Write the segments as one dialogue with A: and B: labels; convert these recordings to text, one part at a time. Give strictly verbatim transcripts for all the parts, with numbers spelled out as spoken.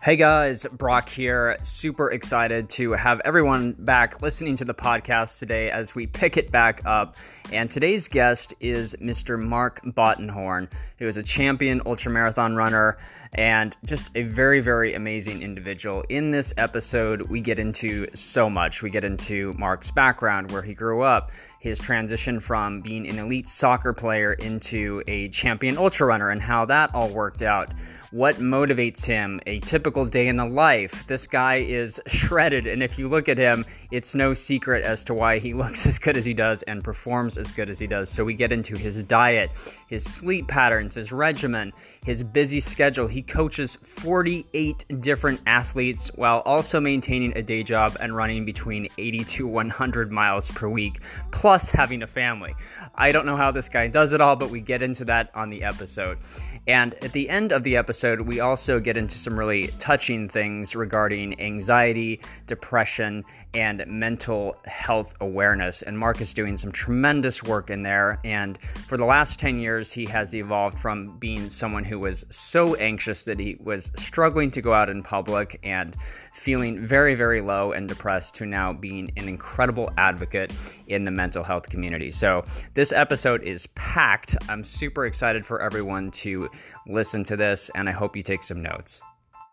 A: Hey guys, Brock here. Super excited to have everyone back listening to the podcast today as we pick it back up. And today's guest is Mister Mark Bottenhorn, who is a champion ultramarathon runner and just a very, very amazing individual. In this episode, we get into so much. We get into Mark's background, where he grew up, his transition from being an elite soccer player into a champion ultra runner, and how that all worked out. What motivates him, a typical day in the life. This guy is shredded, and if you look at him, it's no secret as to why he looks as good as he does and performs as good as he does. So we get into his diet, his sleep patterns, his regimen, his busy schedule. He coaches forty-eight different athletes while also maintaining a day job and running between eighty to one hundred miles per week, plus having a family. I don't know how this guy does it all, but we get into that on the episode. And at the end of the episode, we also get into some really touching things regarding anxiety, depression, and mental health awareness. And Mark is doing some tremendous work in there. And for the last ten years, he has evolved from being someone who was so anxious that he was struggling to go out in public and feeling very, very low and depressed to now being an incredible advocate in the mental health community. So this episode is packed. I'm super excited for everyone to listen to this, and I hope you take some notes.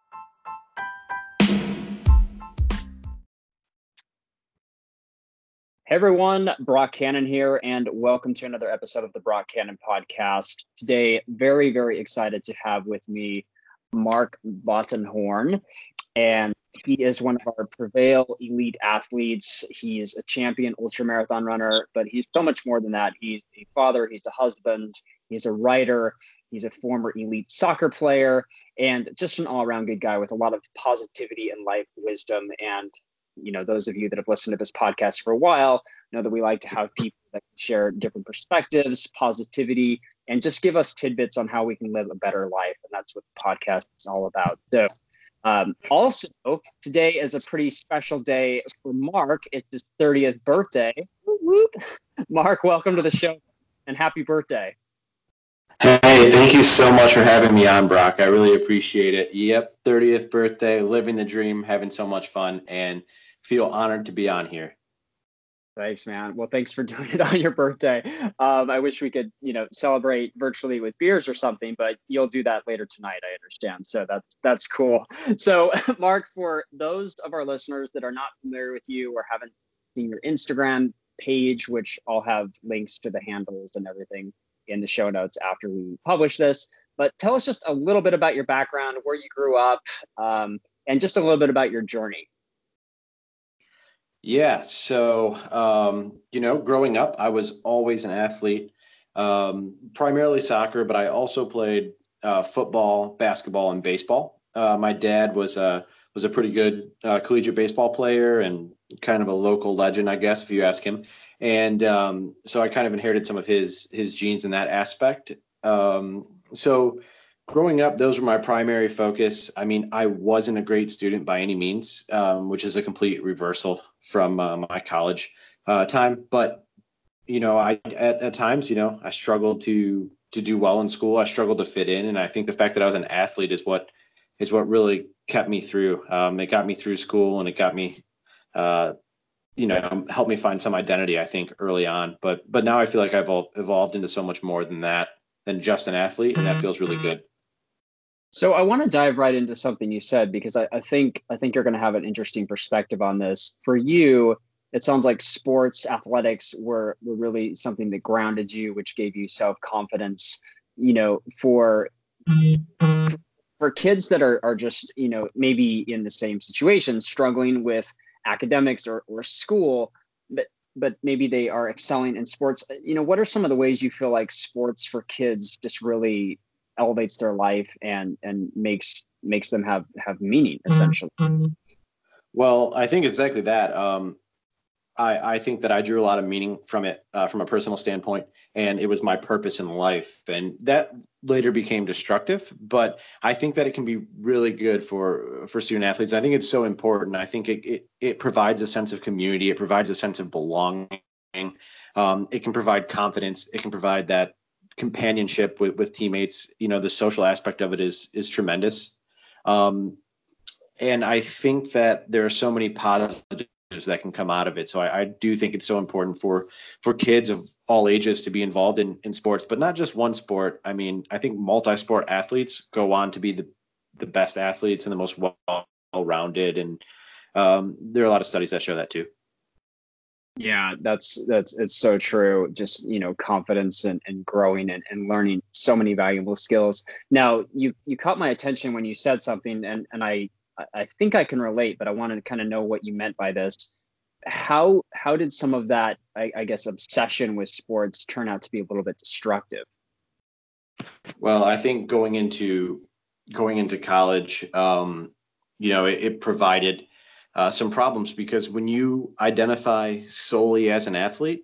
A: Hey everyone, Brock Cannon here, and welcome to another episode of the Brock Cannon Podcast. Today, very, very excited to have with me Mark Bottenhorn, and he is one of our Prevail elite athletes. He's a champion ultramarathon runner, but he's so much more than that. He's a father, he's a husband, he's a writer, he's a former elite soccer player, and just an all-around good guy with a lot of positivity and life wisdom. And you know, those of you that have listened to this podcast for a while know that we like to have people that can share different perspectives, positivity, and just give us tidbits on how we can live a better life. And that's what the podcast is all about. So um, also, today is a pretty special day for Mark. It's his thirtieth birthday. Whoop, whoop. Mark, welcome to the show and happy birthday.
B: Hey, thank you so much for having me on, Brock. I really appreciate it. Yep, thirtieth birthday, living the dream, having so much fun, and feel honored to be on here.
A: Thanks, man. Well, thanks for doing it on your birthday. Um, I wish we could, you know, celebrate virtually with beers or something, but you'll do that later tonight, I understand. So that's that's cool. So, Mark, for those of our listeners that are not familiar with you or haven't seen your Instagram page, which I'll have links to the handles and everything in the show notes after we publish this, but tell us just a little bit about your background, where you grew up, um, and just a little bit about your journey.
B: Yeah, so, um, you know, growing up, I was always an athlete, um, primarily soccer, but I also played uh, football, basketball, and baseball. Uh, my dad was a, was a pretty good uh, collegiate baseball player and kind of a local legend, I guess, if you ask him. And um, so I kind of inherited some of his his genes in that aspect. Um, so growing up, those were my primary focus. I mean, I wasn't a great student by any means, um, which is a complete reversal from uh, my college uh, time. But, you know, I at, at times, you know, I struggled to to do well in school. I struggled to fit in. And I think the fact that I was an athlete is what is what really kept me through. Um, it got me through school, and it got me uh you know, helped me find some identity, I think, early on. But but now I feel like I've evolved into so much more than that, than just an athlete, and that feels really good.
A: So I want to dive right into something you said, because I, I think I think you're going to have an interesting perspective on this. For you, it sounds like sports, athletics were were really something that grounded you, which gave you self-confidence. You know, for for kids that are are just, you know, maybe in the same situation, struggling with academics or, or school, but but maybe they are excelling in sports. You know, what are some of the ways you feel like sports for kids just really elevates their life and and makes makes them have have meaning, essentially?
B: Well, I think exactly that. Um, I, I think that I drew a lot of meaning from it, uh, from a personal standpoint, and it was my purpose in life. And that later became destructive, but I think that it can be really good for, for student athletes. I think it's so important. I think it, it, it provides a sense of community. It provides a sense of belonging. Um, it can provide confidence. It can provide that companionship with, with teammates. You know, the social aspect of it is, is tremendous. Um, and I think that there are so many positives that can come out of it. So I, I do think it's so important for for kids of all ages to be involved in in sports, but not just one sport. I mean, I think multi-sport athletes go on to be the the best athletes and the most well rounded, and um, there are a lot of studies that show that too.
A: Yeah, that's that's it's so true. Just, you know, confidence and, and growing and, and learning so many valuable skills. Now, you you caught my attention when you said something, and and I I think I can relate, but I wanted to kind of know what you meant by this. How how did some of that, I, I guess, obsession with sports turn out to be a little bit destructive?
B: Well, I think going into going into college, um, you know, it, it provided uh, some problems because when you identify solely as an athlete,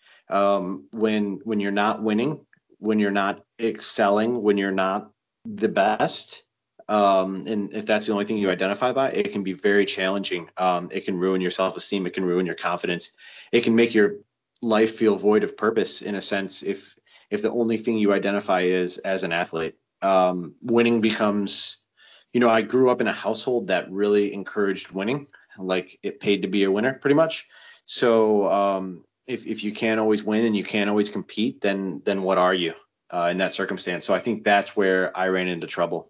B: um, when when you're not winning, when you're not excelling, when you're not the best, um, and if that's the only thing you identify by, it can be very challenging. Um, it can ruin your self-esteem. It can ruin your confidence. It can make your life feel void of purpose in a sense if if the only thing you identify is as an athlete. Um, winning becomes, you know, I grew up in a household that really encouraged winning, like it paid to be a winner, pretty much. So um, if if you can't always win and you can't always compete, then then what are you uh, in that circumstance? So I think that's where I ran into trouble.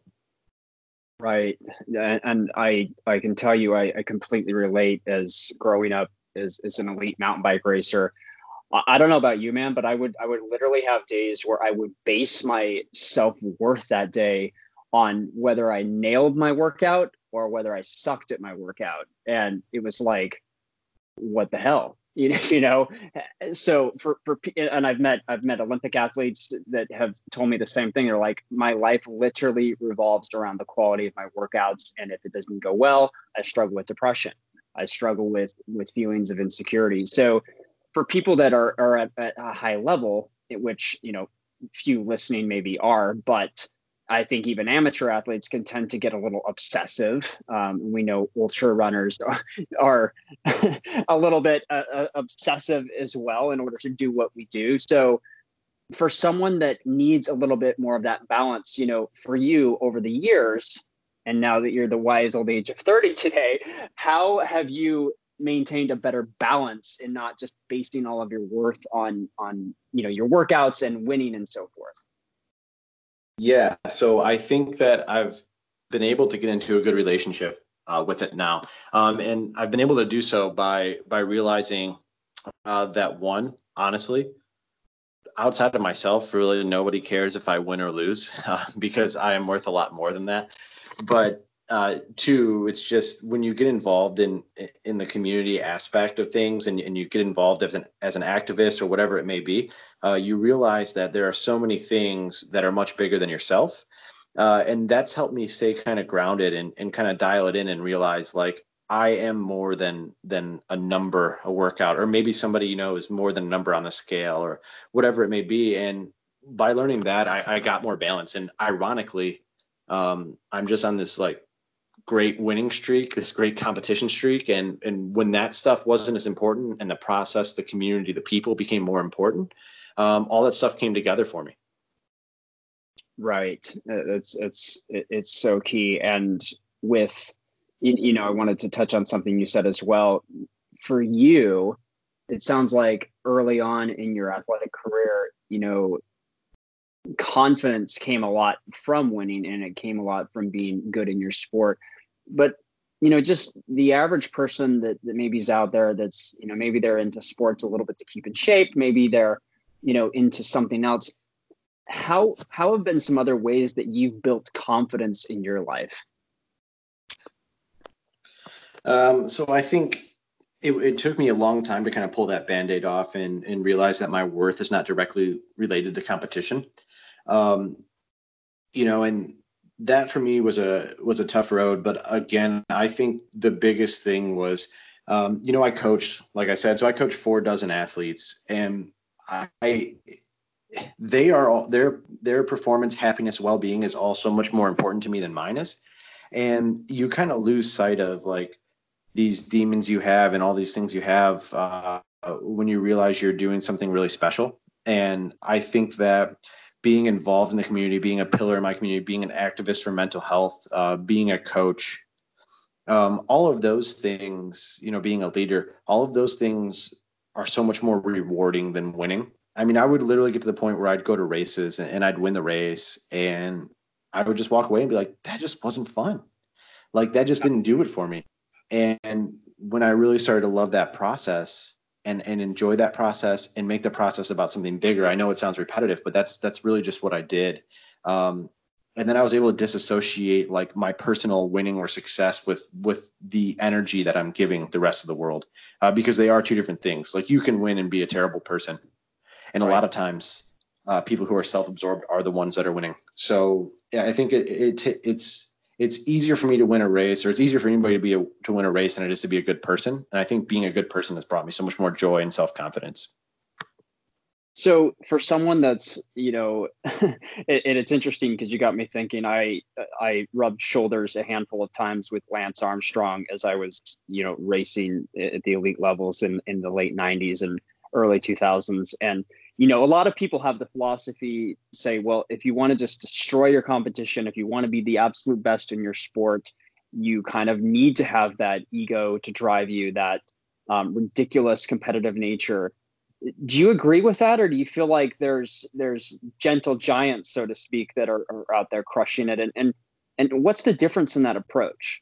A: Right. And, and I I can tell you I, I completely relate as growing up as, as an elite mountain bike racer. I, I don't know about you, man, but I would I would literally have days where I would base my self-worth that day on whether I nailed my workout or whether I sucked at my workout. And it was like, what the hell? You know, you know, so for, for, and I've met, I've met Olympic athletes that have told me the same thing. They're like, my life literally revolves around the quality of my workouts. And if it doesn't go well, I struggle with depression. I struggle with, with feelings of insecurity. So for people that are, are at, at a high level, at which, you know, few listening maybe are, but I think even amateur athletes can tend to get a little obsessive. Um, we know ultra runners are, are a little bit uh, uh, obsessive as well in order to do what we do. So for someone that needs a little bit more of that balance, you know, for you over the years, and now that you're the wise old age of thirty today, how have you maintained a better balance and not just basing all of your worth on, on, you know, your workouts and winning and so forth?
B: Yeah, so I think that I've been able to get into a good relationship uh, with it now, um, and I've been able to do so by by realizing uh, that one, honestly, outside of myself, really nobody cares if I win or lose uh, because I am worth a lot more than that. But uh, two, it's just when you get involved in in the community aspect of things, and, and you get involved as an as an activist or whatever it may be, uh, you realize that there are so many things that are much bigger than yourself. Uh, and that's helped me stay kind of grounded and, and kind of dial it in and realize like I am more than than a number, a workout, or maybe somebody you know is more than a number on the scale or whatever it may be. And by learning that, I, I got more balance. And ironically, um, I'm just on this like great winning streak, this great competition streak. And and when that stuff wasn't as important and the process, the community, the people became more important, um, all that stuff came together for me.
A: Right. It's it's it's so key. And with you, you know, I wanted to touch on something you said as well. For you, it sounds like early on in your athletic career, you know, confidence came a lot from winning and it came a lot from being good in your sport. But, you know, just the average person that, that maybe is out there that's, you know, maybe they're into sports a little bit to keep in shape, maybe they're, you know, into something else. How how have been some other ways that you've built confidence in your life?
B: Um, so I think it, it took me a long time to kind of pull that band-aid off and, and realize that my worth is not directly related to competition. Um, you know, and that for me was a was a tough road. But again, I think the biggest thing was, um, you know, I coached, like I said, so I coached four dozen athletes, and I they are all their their performance, happiness, well-being is all so much more important to me than mine is. And you kind of lose sight of like these demons you have and all these things you have uh, when you realize you're doing something really special. And I think that being involved in the community, being a pillar in my community, being an activist for mental health, uh, being a coach, Um, all of those things, you know, being a leader, all of those things are so much more rewarding than winning. I mean, I would literally get to the point where I'd go to races and, and I'd win the race and I would just walk away and be like, that just wasn't fun. Like that just didn't do it for me. And when I really started to love that process and and enjoy that process and make the process about something bigger, I know it sounds repetitive, but that's that's really just what I did. Um, and then I was able to disassociate like my personal winning or success with with the energy that I'm giving the rest of the world, uh, because they are two different things. Like you can win and be a terrible person, and a
A: Right.
B: lot of times uh, people who are self-absorbed are the ones that are winning. So yeah, I think it, it it's it's easier for me to win a race, or it's easier for anybody to be a, to win a race than it is to be a good person. And I think being a good person has brought me so much more joy and self-confidence.
A: So for someone that's, you know, and it's interesting because you got me thinking. I I rubbed shoulders a handful of times with Lance Armstrong as I was, you know, racing at the elite levels in in the late nineties and early two thousands. And you know, a lot of people have the philosophy say, well, if you want to just destroy your competition, if you want to be the absolute best in your sport, you kind of need to have that ego to drive you, that um, ridiculous competitive nature. Do you agree with that, or do you feel like there's there's gentle giants, so to speak, that are, are out there crushing it? And and and what's the difference in that approach?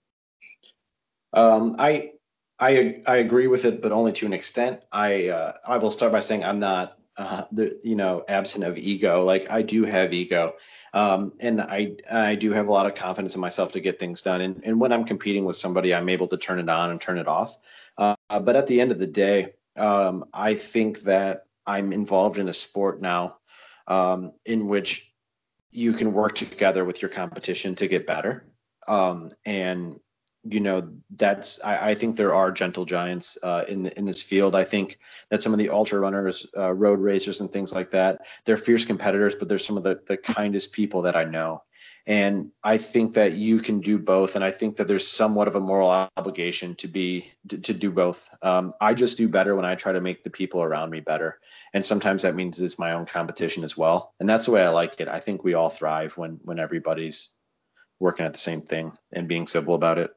B: Um, I I I agree with it, but only to an extent. I uh, I will start by saying I'm not uh, the you know absent of ego. Like I do have ego, um, and I I do have a lot of confidence in myself to get things done. And and when I'm competing with somebody, I'm able to turn it on and turn it off. Uh, but at the end of the day, um, I think that I'm involved in a sport now, um, in which you can work together with your competition to get better. Um, and you know that's I, I think there are gentle giants uh, in the, in this field. I think that some of the ultra runners, uh, road racers, and things like that, they're fierce competitors, but they're some of the the kindest people that I know. And I think that you can do both, and I think that there's somewhat of a moral obligation to be to, to do both. Um, I just do better when I try to make the people around me better, and sometimes that means it's my own competition as well. And that's the way I like it. I think we all thrive when when everybody's working at the same thing and being civil about it.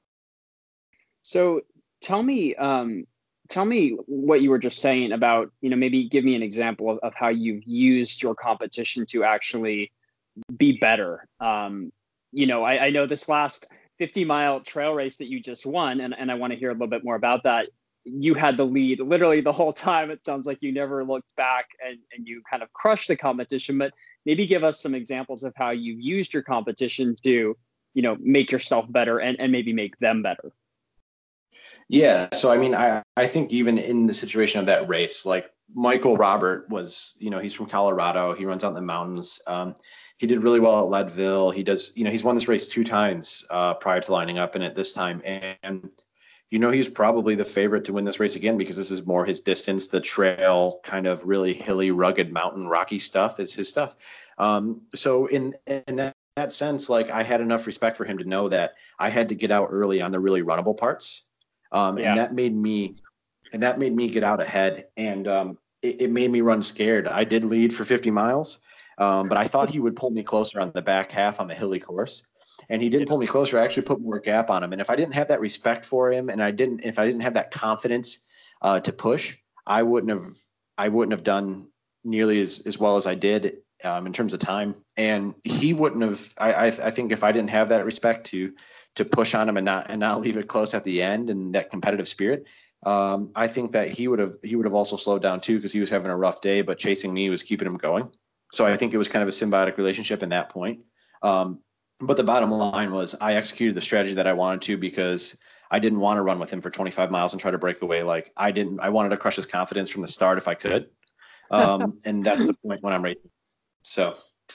A: So tell me, um, tell me what you were just saying about, you know, maybe give me an example of, of how you've used your competition to actually be better. Um, you know, I, I know this last fifty mile trail race that you just won, and, and I want to hear a little bit more about that. You had the lead literally the whole time. It sounds like you never looked back, and, and you kind of crushed the competition, but maybe give us some examples of how you've used your competition to, you know, make yourself better and, and maybe make them better.
B: Yeah. So, I mean, I, I think even in the situation of that race, like Michael Robert was, you know, he's from Colorado. He runs out in the mountains. Um, he did really well at Leadville. He does, you know, he's won this race two times uh, prior to lining up in it this time. And, you know, he's probably the favorite to win this race again because this is more his distance. The trail, kind of really hilly, rugged, mountain, rocky stuff is his stuff. Um, so in in that, that sense, like I had enough respect for him to know that I had to get out early on the really runnable parts, um, and
A: Yeah.
B: that made me and that made me get out ahead, and um, it, it made me run scared. I did lead for fifty miles, um, but I thought he would pull me closer on the back half on the hilly course, and he didn't
A: Yeah.
B: pull me closer. I actually put more gap on him, and if I didn't have that respect for him, and I didn't, if I didn't have that confidence uh, to push, I wouldn't have, I wouldn't have done nearly as as well as I did um, in terms of time, and he wouldn't have. I, I I think if I didn't have that respect to to push on him and not and not leave it close at the end and that competitive spirit, um, I think that he would have he would have also slowed down too because he was having a rough day, but chasing me was keeping him going. So I think it was kind of a symbiotic relationship in that point. Um, but the bottom line was I executed the strategy that I wanted to because I didn't want to run with him for twenty-five miles and try to break away. Like I didn't, I wanted to crush his confidence from the start if I could. Um, and that's the point when I'm ready. So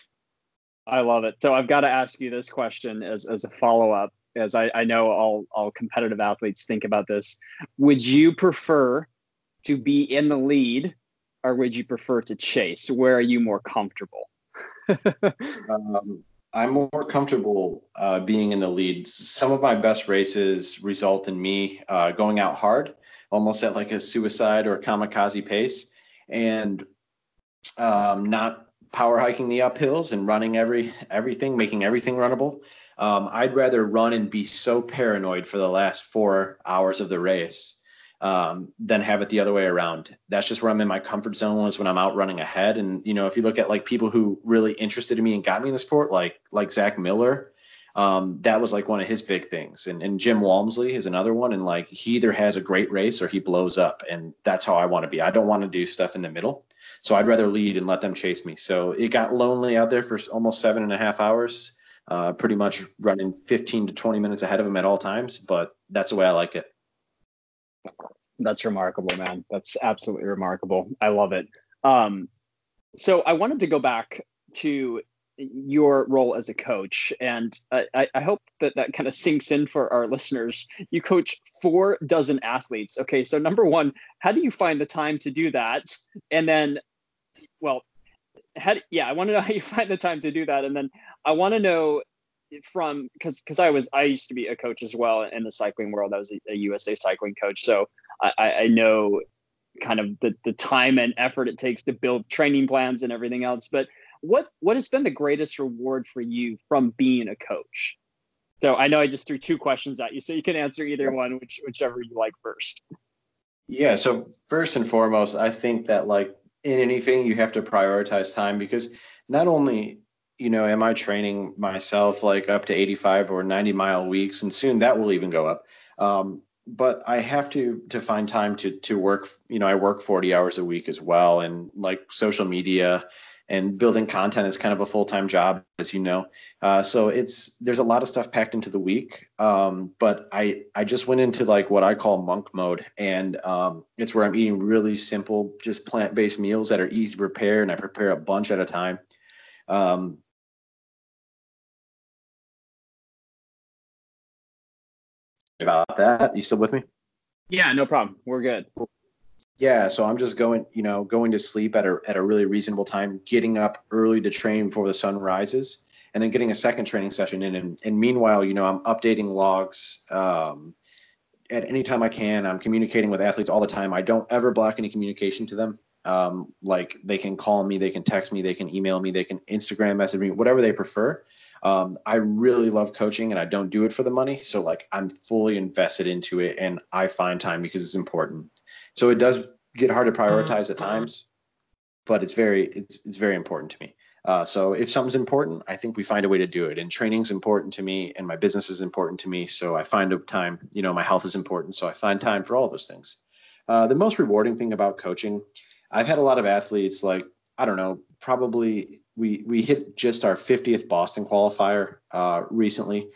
A: I love it. So I've got to ask you this question as, as a follow up, as I, I know all, all competitive athletes think about this. Would you prefer to be in the lead, or would you prefer to chase? Where are you more comfortable?
B: um, I'm more comfortable uh, being in the lead. Some of my best races result in me uh, going out hard, almost at like a suicide or kamikaze pace, and um, not power hiking the uphills and running every everything, making everything runnable. Um, I'd rather run and be so paranoid for the last four hours of the race um, than have it the other way around. That's just where I'm in my comfort zone, is when I'm out running ahead. And, you know, if you look at like people who really interested in me and got me in the sport, like, like Zach Miller, um, that was like one of his big things. And, and Jim Walmsley is another one. And like, he either has a great race or he blows up. And that's how I want to be. I don't want to do stuff in the middle. So I'd rather lead and let them chase me. So it got lonely out there for almost seven and a half hours, uh, pretty much running fifteen to twenty minutes ahead of them at all times. But that's the way I like it.
A: That's remarkable, man. That's absolutely remarkable. I love it. Um, so I wanted to go back to your role as a coach, and I, I hope that that kind of sinks in for our listeners. You coach four dozen athletes. Okay, so number one, how do you find the time to do that? And then, well, how, yeah, I want to know how you find the time to do that. And then I want to know from, because because I was I used to be a coach as well in the cycling world. I was a, a U S A cycling coach, so I, I know kind of the the time and effort it takes to build training plans and everything else. But what what has been the greatest reward for you from being a coach? So I know I just threw two questions at you, so you can answer either one, which whichever you like first.
B: Yeah. So first and foremost, I think that like in anything, you have to prioritize time, because not only, you know, am I training myself like up to eighty-five or ninety mile weeks, and soon that will even go up. Um, but I have to, to find time to, to work, you know, I work forty hours a week as well. And like social media and building content is kind of a full-time job, as you know. Uh, so it's, there's a lot of stuff packed into the week. Um, but I, I just went into like what I call monk mode. And um, it's where I'm eating really simple, just plant-based meals that are easy to prepare. And I prepare a bunch at a time. Um, about that. You still with me?
A: Yeah, no problem. We're good.
B: Yeah, so I'm just going, you know, going to sleep at a at a really reasonable time, getting up early to train before the sun rises, and then getting a second training session in. And, and meanwhile, you know, I'm updating logs um, at any time I can. I'm communicating with athletes all the time. I don't ever block any communication to them. Um, like they can call me, they can text me, they can email me, they can Instagram message me, whatever they prefer. Um, I really love coaching, and I don't do it for the money. So like I'm fully invested into it, and I find time because it's important. So it does get hard to prioritize at times, but it's very, it's, it's very important to me. Uh, so if something's important, I think we find a way to do it. And training's important to me, and my business is important to me. So I find a time, you know, my health is important. So I find time for all those things. Uh, the most rewarding thing about coaching, I've had a lot of athletes, like, I don't know, probably we, we hit just our fiftieth Boston qualifier uh, recently.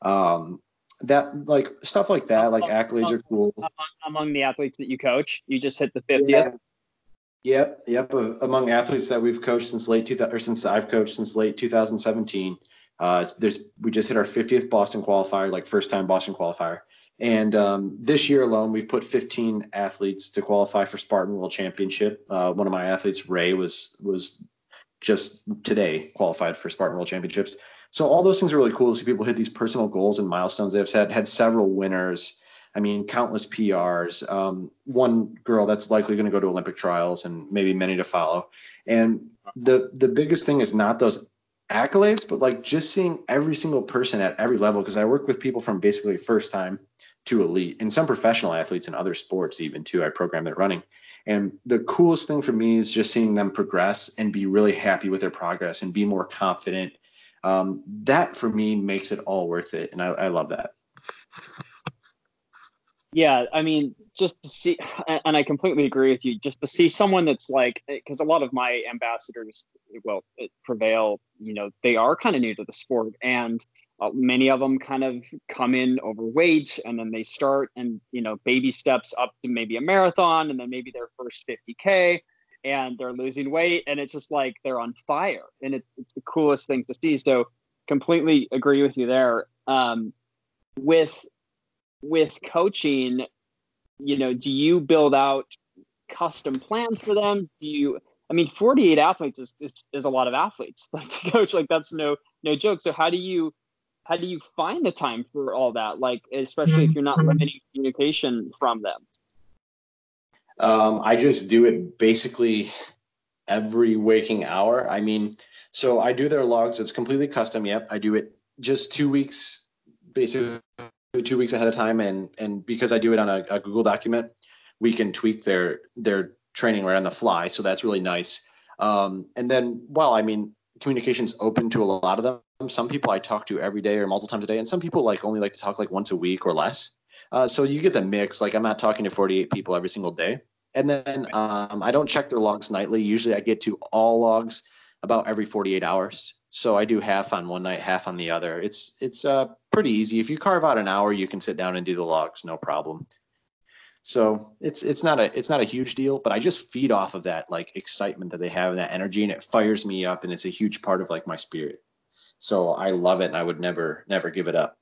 B: Um, that like stuff like that, like accolades are cool.
A: Among the athletes that you coach, you just hit the fiftieth.
B: Yeah. Yep, yep. Among athletes that we've coached since late two thousand, or since I've coached since late two thousand seventeen, uh, there's we just hit our fiftieth Boston qualifier, like first time Boston qualifier. And um, this year alone, we've put fifteen athletes to qualify for Spartan World Championship. Uh, one of my athletes, Ray, was was just today qualified for Spartan World Championships. So all those things are really cool to see people hit these personal goals and milestones. They've had had several winners. I mean, countless P Rs. Um, one girl that's likely going to go to Olympic trials, and maybe many to follow. And the the biggest thing is not those accolades, but like just seeing every single person at every level. Because I work with people from basically first time to elite, and some professional athletes in other sports even too. I program their running. And the coolest thing for me is just seeing them progress and be really happy with their progress and be more confident. Um, that for me makes it all worth it. And I, I love that.
A: Yeah, I mean, just to see, and I completely agree with you, just to see someone that's like, because a lot of my ambassadors, well, Prevail, you know, they are kind of new to the sport, and uh, many of them kind of come in overweight, and then they start and, you know, baby steps up to maybe a marathon, and then maybe their first fifty K, and they're losing weight, and it's just like they're on fire, and it, it's the coolest thing to see. So completely agree with you there. Um, with with coaching, you know, do you build out custom plans for them? Do you, I mean, forty-eight athletes is, is, is a lot of athletes like to coach. Like that's no, no joke. So how do you, how do you find the time for all that? Like, especially if you're not limiting communication from them.
B: Um, I just do it basically every waking hour. I mean, so I do their logs. It's completely custom. Yep. I do it just two weeks, basically two weeks ahead of time. And, and because I do it on a, a Google document, we can tweak their, their training right on the fly. So that's really nice. Um, and then, well, I mean, communication's open to a lot of them. Some people I talk to every day or multiple times a day, and some people like only like to talk like once a week or less. Uh, so you get the mix. Like I'm not talking to forty-eight people every single day. And then um, I don't check their logs nightly. Usually I get to all logs about every forty-eight hours. So I do half on one night, half on the other. It's it's uh, pretty easy. If you carve out an hour, you can sit down and do the logs, no problem. So it's it's not a it's not a huge deal, but I just feed off of that like excitement that they have and that energy, and it fires me up, and it's a huge part of like my spirit. So I love it, and I would never never give it up.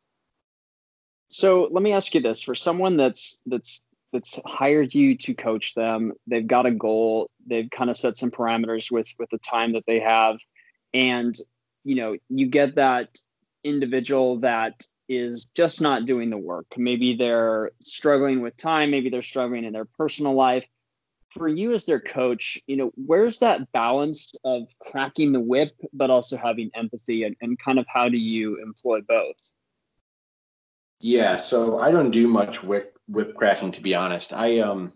A: So let me ask you this: for someone that's that's that's hired you to coach them, they've got a goal, they've kind of set some parameters with with the time that they have, and you know, you get that individual that is just not doing the work. Maybe they're struggling with time, maybe they're struggling in their personal life. For you as their coach, you know, where's that balance of cracking the whip, but also having empathy, and, and kind of how do you employ both?
B: Yeah, so I don't do much whip whip cracking, to be honest. I um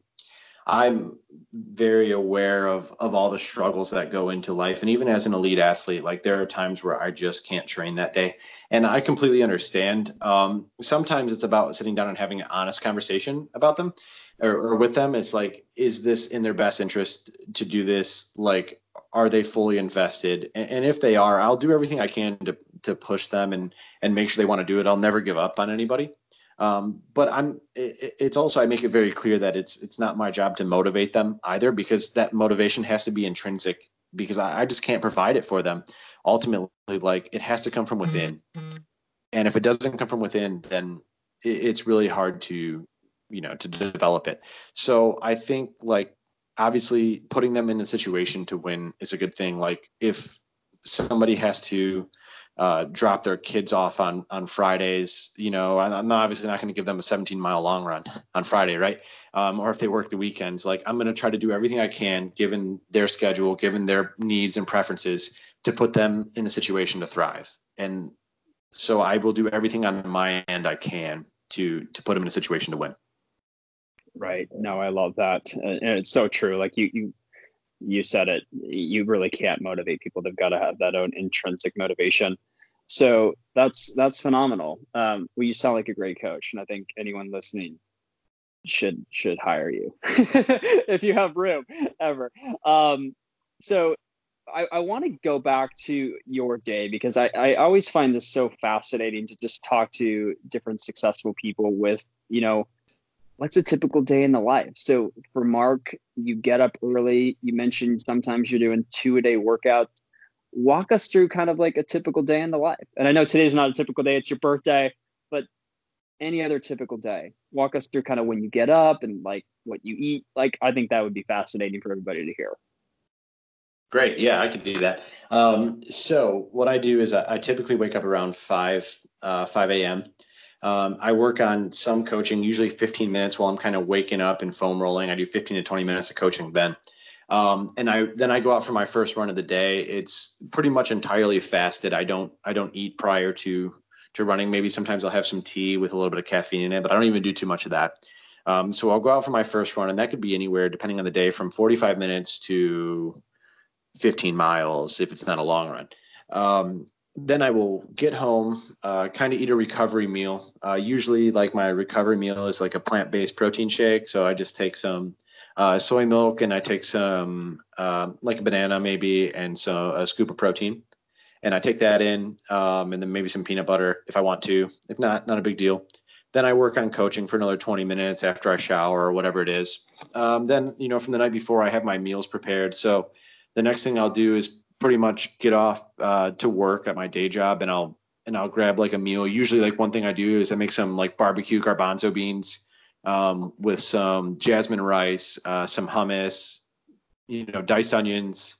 B: I'm very aware of of all the struggles that go into life. And even as an elite athlete, like there are times where I just can't train that day. And I completely understand. Um, sometimes it's about sitting down and having an honest conversation about them or, or with them. It's like, is this in their best interest to do this? Like, are they fully invested? And, and if they are, I'll do everything I can to to push them and and make sure they want to do it. I'll never give up on anybody. Um, but I'm, it, it's also, I make it very clear that it's, it's not my job to motivate them either, because that motivation has to be intrinsic, because I, I just can't provide it for them. Ultimately, like it has to come from within. And if it doesn't come from within, then it, it's really hard to, you know, to develop it. So I think like, obviously putting them in a situation to win is a good thing. Like if somebody has to, uh, drop their kids off on, on Fridays, you know, I'm obviously not going to give them a seventeen mile long run on Friday. Right. Um, or if they work the weekends, like I'm going to try to do everything I can, given their schedule, given their needs and preferences, to put them in the situation to thrive. And so I will do everything on my end I can to, to put them in a situation to win.
A: Right. No, I love that. And it's so true. Like you, you, you said it, you really can't motivate people. They've got to have that own intrinsic motivation. So that's, that's phenomenal. Um, well, you sound like a great coach, and I think anyone listening should, should hire you if you have room ever. Um, so I, I want to go back to your day, because I, I always find this so fascinating to just talk to different successful people with, you know, what's a typical day in the life? So for Mark, you get up early. You mentioned sometimes you're doing two a day workouts. Walk us through kind of like a typical day in the life. And I know today's not a typical day, it's your birthday, but any other typical day. Walk us through kind of when you get up and like what you eat. Like, I think that would be fascinating for everybody to hear.
B: Great. Yeah, I could do that. Um, so what I do is I, I typically wake up around five, uh, five a.m. Um, I work on some coaching, usually fifteen minutes while I'm kind of waking up and foam rolling. I do fifteen to twenty minutes of coaching then. Um, and I, then I go out for my first run of the day. It's pretty much entirely fasted. I don't, I don't eat prior to, to running. Maybe sometimes I'll have some tea with a little bit of caffeine in it, but I don't even do too much of that. Um, so I'll go out for my first run, and that could be anywhere, depending on the day, from forty-five minutes to fifteen miles if it's not a long run. Um, then I will get home, uh, kind of eat a recovery meal. Uh, usually like my recovery meal is like a plant-based protein shake. So I just take some uh, soy milk, and I take some uh, like a banana maybe, and so a scoop of protein. And I take that in, um, and then maybe some peanut butter if I want to. If not, not a big deal. Then I work on coaching for another twenty minutes after I shower or whatever it is. Um, then, you know, from the night before, I have my meals prepared. So the next thing I'll do is pretty much get off uh, to work at my day job, and I'll and I'll grab like a meal. Usually, like one thing I do is I make some like barbecue garbanzo beans um, with some jasmine rice, uh, some hummus, you know, diced onions,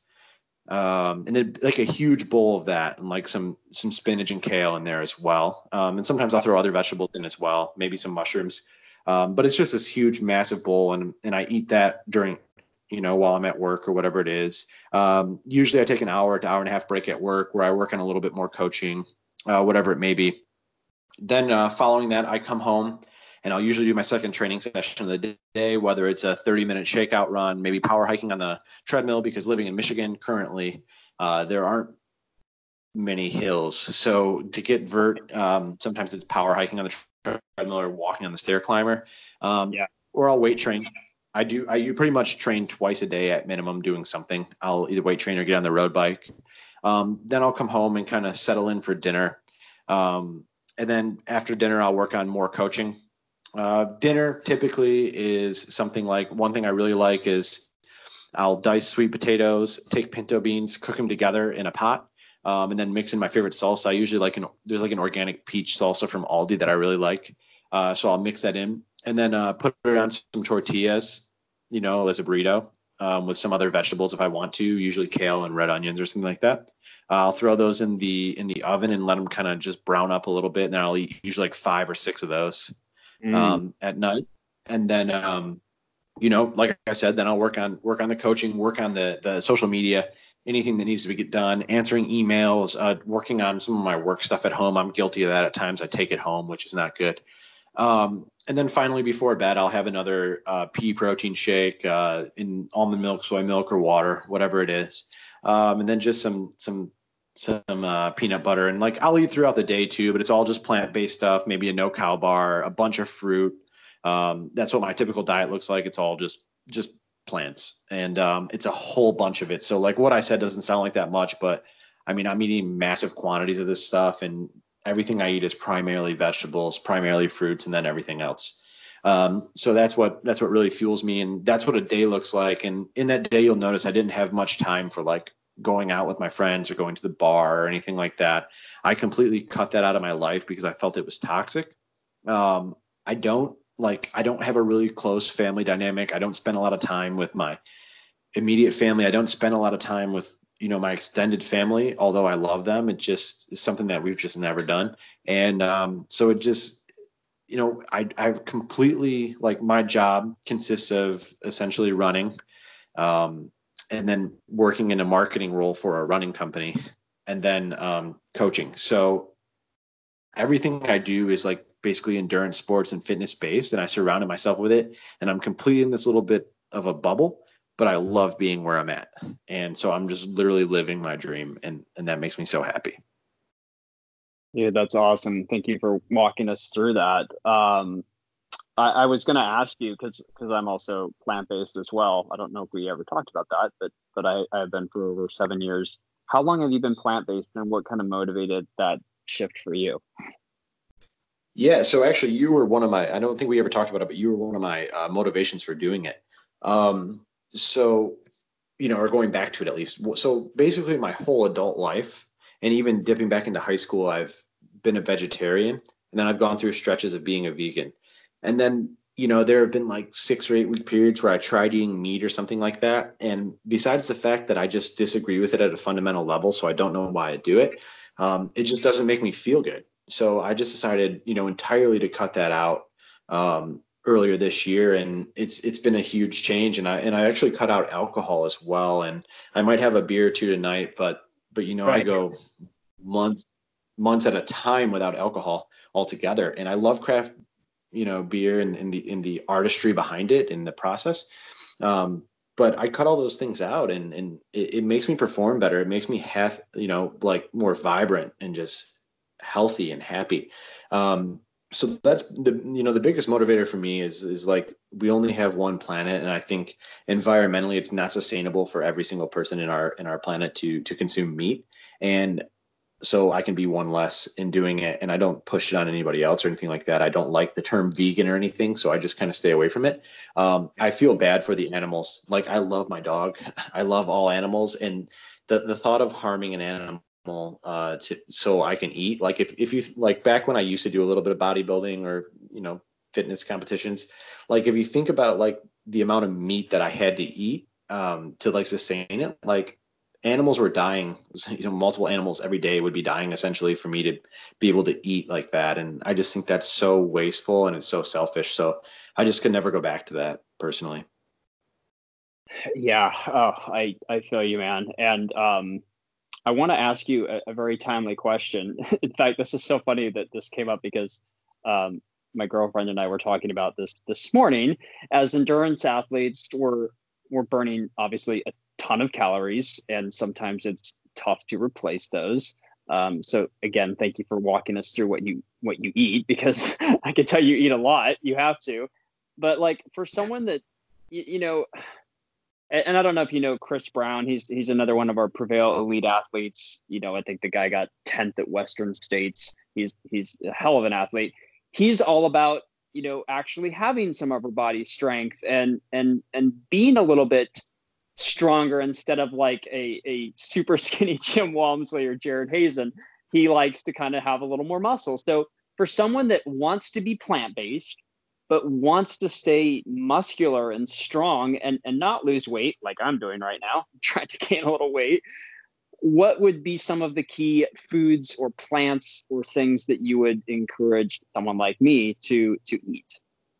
B: um, and then like a huge bowl of that, and like some some spinach and kale in there as well. Um, and sometimes I'll throw other vegetables in as well, maybe some mushrooms. Um, but it's just this huge, massive bowl, and and I eat that during you know, while I'm at work or whatever it is. Um, usually I take an hour to hour and a half break at work where I work on a little bit more coaching, uh, whatever it may be. Then uh, following that, I come home and I'll usually do my second training session of the day, whether it's a thirty minute shakeout run, maybe power hiking on the treadmill, because living in Michigan currently, uh, there aren't many hills. So to get vert, um, sometimes it's power hiking on the treadmill or walking on the stair climber, um,
A: Yeah.
B: or I'll weight train. I do. I you pretty much train twice a day at minimum, doing something. I'll either weight train or get on the road bike. Um, then I'll come home and kind of settle in for dinner. Um, and then after dinner, I'll work on more coaching. Uh, dinner typically is something like, one thing I really like is I'll dice sweet potatoes, take pinto beans, cook them together in a pot, um, and then mix in my favorite salsa. I usually like an there's like an organic peach salsa from Aldi that I really like, uh, so I'll mix that in and then uh, put it on some tortillas, you know, as a burrito, um, with some other vegetables if I want to, usually kale and red onions or something like that. Uh, I'll throw those in the in the oven and let them kind of just brown up a little bit, and then I'll eat usually like five or six of those
A: Mm.
B: um, at night, and then um, you know, like I said, then I'll work on work on the coaching, work on the the social media, anything that needs to be get done, answering emails, uh, working on some of my work stuff at home. I'm guilty of that at times. I take it home, which is not good. Um, and then finally, before bed, I'll have another uh, pea protein shake uh, in almond milk, soy milk, or water, whatever it is, um, and then just some some some uh, peanut butter. And like I'll eat throughout the day too, but it's all just plant based stuff. Maybe a no cow bar, a bunch of fruit. Um, that's what my typical diet looks like. It's all just just plants, and um, it's a whole bunch of it. So like what I said doesn't sound like that much, but I mean I'm eating massive quantities of this stuff, and everything I eat is primarily vegetables, primarily fruits, and then everything else. Um, so that's what that's what really fuels me, and that's what a day looks like. And in that day, you'll notice I didn't have much time for like going out with my friends or going to the bar or anything like that. I completely cut that out of my life because I felt it was toxic. Um, I don't like I don't have a really close family dynamic. I don't spend a lot of time with my immediate family. I don't spend a lot of time with, you know, my extended family, although I love them. It just is something that we've just never done. And um, so it just, you know, I, I've completely like my job consists of essentially running um, and then working in a marketing role for a running company and then um, coaching. So everything I do is like basically endurance sports and fitness based, and I surrounded myself with it. And I'm completely in this little bit of a bubble, but I love being where I'm at. And so I'm just literally living my dream, and and that makes me so happy.
A: Yeah, that's awesome. Thank you for walking us through that. Um, I, I was going to ask you because because I'm also plant based as well. I don't know if we ever talked about that, but but I I've been for over seven years. How long have you been plant based, and what kind of motivated that shift for you?
B: Yeah, so actually, you were one of my. I don't think we ever talked about it, but you were one of my uh, motivations for doing it. Um, so you know, or going back to it at least. So basically, my whole adult life, and even dipping back into high school, I've been a vegetarian, and then I've gone through stretches of being a vegan, and then you know there have been like six or eight week periods where I tried eating meat or something like that. And besides the fact that I just disagree with it at a fundamental level, so I don't know why I do it, um, it just doesn't make me feel good. So I just decided, you know, entirely to cut that out. Um, earlier this year, and it's it's been a huge change. And I and I actually cut out alcohol as well, and I might have a beer or two tonight, but but you know I
A: Right.
B: go months months at a time without alcohol altogether. And I love craft, you know, beer and in the in the artistry behind it in the process. Um, but I cut all those things out, and and it, it makes me perform better. It makes me have, you know, like more vibrant and just healthy and happy. Um, so that's the, you know, the biggest motivator for me is is like we only have one planet, and I think environmentally it's not sustainable for every single person in our in our planet to to consume meat. And so I can be one less in doing it, and I don't push it on anybody else or anything like that. I don't like the term vegan or anything, so I just kind of stay away from it. Um, I feel bad for the animals. Like I love my dog, I love all animals, and the the thought of harming an animal uh, to so I can eat. Like if if you like back when I used to do a little bit of bodybuilding or you know fitness competitions, like if you think about like the amount of meat that I had to eat um, to like sustain it, like animals were dying, you know, multiple animals every day would be dying essentially for me to be able to eat like that. And I just think that's so wasteful and it's so selfish. So I just could never go back to that personally.
A: Yeah. Oh, I, I feel you, man. And um, I want to ask you a, a very timely question. In fact, this is so funny that this came up because um, my girlfriend and I were talking about this this morning. As endurance athletes, we're we're burning obviously a ton of calories, and sometimes it's tough to replace those. Um, so again, thank you for walking us through what you what you eat, because I can tell you eat a lot. You have to, but like for someone that you, you know and I don't know if you know Chris Brown. He's he's another one of our Prevail elite athletes. You know, I think the guy got tenth at Western States. He's he's a hell of an athlete. He's all about, you know, actually having some upper body strength and and and being a little bit stronger instead of like a a super skinny Jim Walmsley or Jared Hazen. He likes to kind of have a little more muscle. So for someone that wants to be plant based but wants to stay muscular and strong and, and not lose weight like I'm doing right now, trying to gain a little weight, what would be some of the key foods or plants or things that you would encourage someone like me to to eat?